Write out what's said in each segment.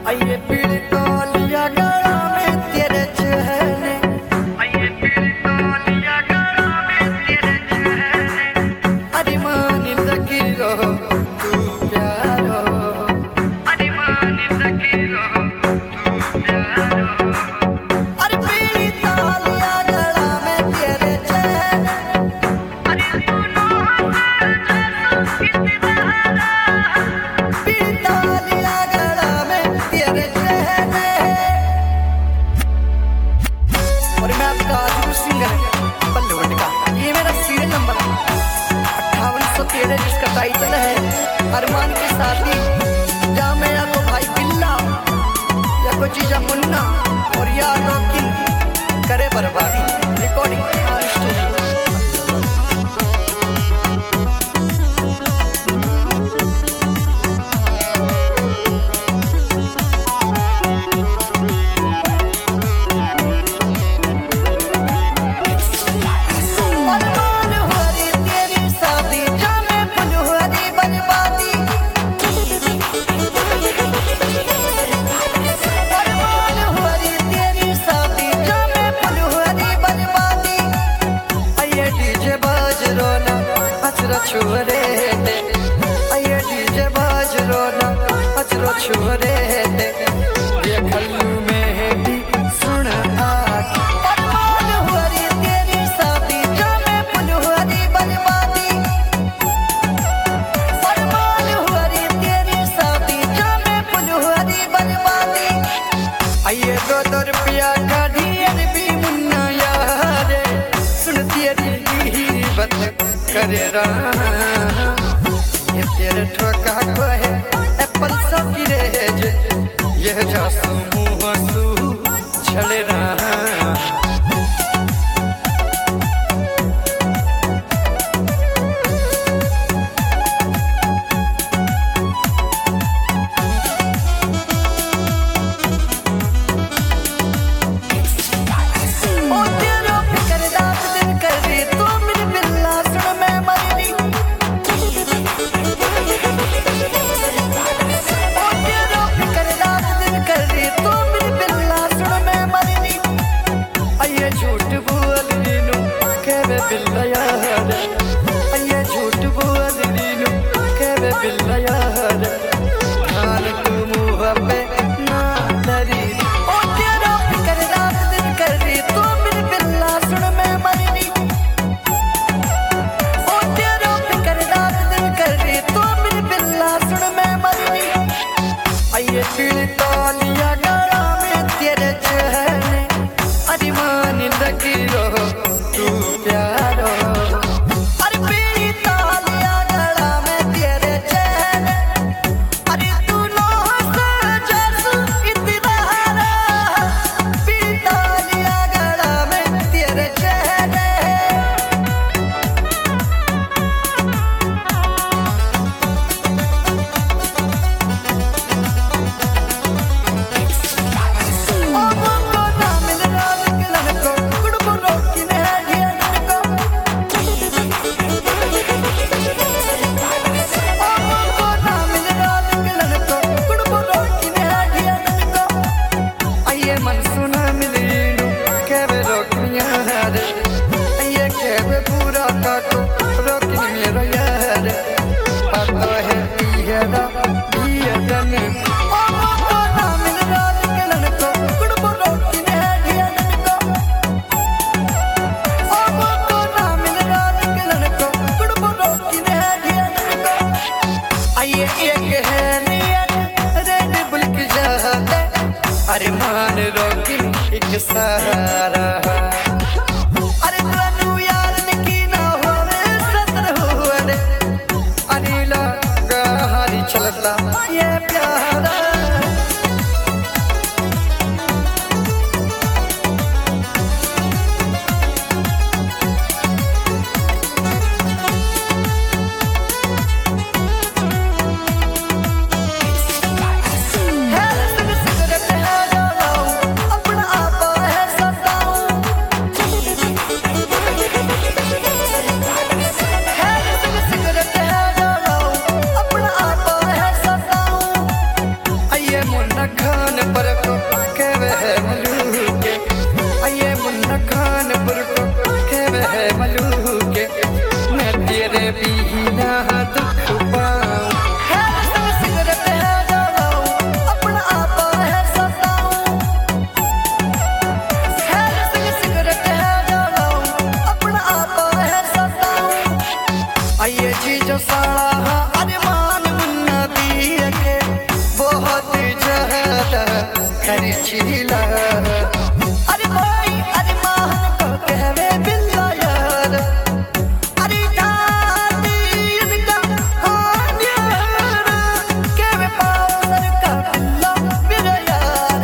आइए पीड़ तौलिया गला में तेरे चेहरे, आइए पीड़ तौलिया गला में तेरे चेहरे, अरे मान लगी रहो तू प्यारो, अरे मान लगी रहो तू प्यारो, अरे पीड़ तौलिया गला में तेरे चेहरे, अरे सुनो जिसका टाइटल है अरमान की शादी, या मैं या तो भाई बिल्ला या कोई चीजा मुन्ना और या रॉकिंग करे बर्बादी। रिकॉर्डिंग छुरे दे, आइए डीजे बाज रोना अचरो छुरे दे, ये खल्लू में भी सुन आके अरमान हुरी तेरी शादी, जामे फुल हुरी बर्बादी, अरमान हुरी तेरी शादी, जामे फुल हुरी बर्बादी। आइए 2-2 रुपया का ढेर भी मुन्ना यारे, सुन तेरी बात करे ये तेरे ठोका को है एप्पल सब गिरेज, ये जासू मुँह सू छले रहा। बिल्ला यार, ये झूठ बोल लीलू के वे बिल्ला यार, खान तू मुँह पे ना धरी, ओ तेरा फिकर रात दिन कर रही, तू मेरी बिल्ला सुन मैं मरनी, ओ तेरा फिकर रात दिन कर रही, तू मेरी बिल्ला सुन मैं मरनी। आइए पीड़ तौलिया गला में तेरे चेहरे, अरे मान लगी रहो तू प्यारो, अरे पीड़ी तालिया गला में तेरे चेहरे, अरे तू लोह जैसू इतवारा, पीड़ी तालिया गला में तेरे चेहरे। अरे मान रोकी एक सहारा, अरे तनु यार की ना हो रे सतर हो रे, अनिला गहारी चलता ये प्यारा। अपना आप है सताऊं खान पर को कहवे है मलूके, ये मुन्ना खान पर को कहवे है मलूके, मैं तेरे बिना दुख पाऊं। है सिगरेट है जलाऊं, अपना आपा है सताऊं। है सिगरेट है जलाऊं, अपना आपा है सताऊं। ये चीज साला अरमान मुन्ना दिया के बहुत ज्यादा खर्चीला। अरे भाई अरमान को कहवे बिल्ला यार, अरे दादी इनका हान यार, कहवे पावर का बिल्ला मेरा यार।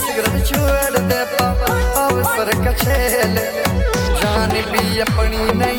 सिगरेट छोड़ दे अवसर का छेल, जान भी अपनी नहीं